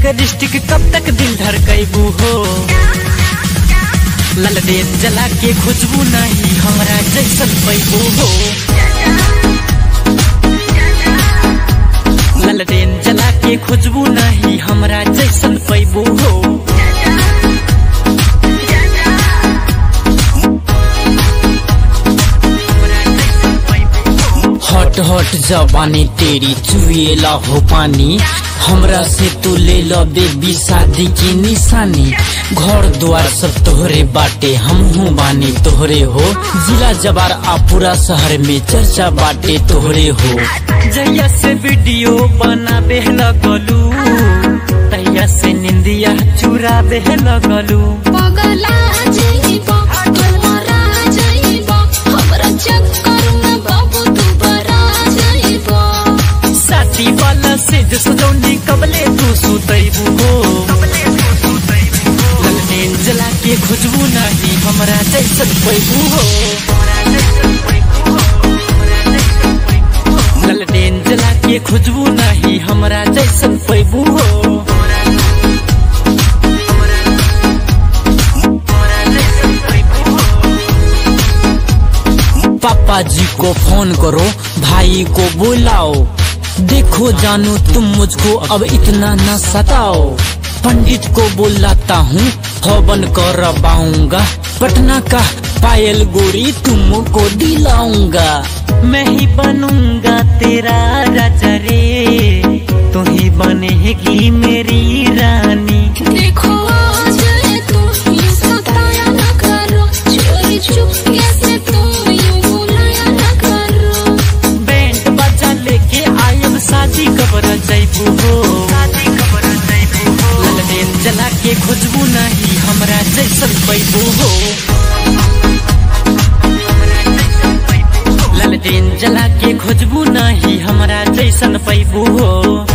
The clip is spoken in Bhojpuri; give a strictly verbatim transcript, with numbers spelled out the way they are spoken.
कैरेक्टरिस्टिक कब तक दिल धड़कैबू हो। ललटेन जला के खुशबू नहीं हमरा जैसन पैबू हो। ललटेन जला के खुशबू नहीं हमरा जैसन पैबू हो। हॉट हॉट जवानी तेरी चुएला हो पानी, हमरा से तू ले लो बेबी शादी की निशानी। घर द्वार सब तोहरे बाटे हमहू बानी तोहरे हो। जिला जवार आ पूरा शहर में चर्चा बाटे तोहरे हो। जहिया से वीडियो बनाबे लगलू तहिया से निंदिया चुराबे लगलू। पगला जइबा तोरा जइबा हमरा चक्कर में बाबू तू बरा जइबा। साथी वाला से जो सजौनी कबले तू सुतैबू हो। ललटेन जला के खुशबू नहीं हमरा जैसन पैबू हो। ललटेन जला के खुशबू नहीं हमरा जैसन पैबू हो। पापा जी को फोन करो, भाई को बुलाओ, देखो जानू तुम मुझको अब इतना न सताओ। पंडित को बुलाता हूँ हवन करवाऊंगा, पटना का पायल गोरी तुमको दिलाऊंगा। मैं ही बनूंगा तेरा राजा रे, तू ही बनेगी मेरी रानी। देखो आज तू यूं सताया न करो, चोरी चुपके से तू यूं बुलाया न करो। बैंड बाजा लेके आयब शादी कबर जैबू हो। ललटेन जला के खुशबू नहीं हमरा जैसन पैबू हो। ललटेन जला के खुशबू नहीं हमरा जैसन पैबू हो।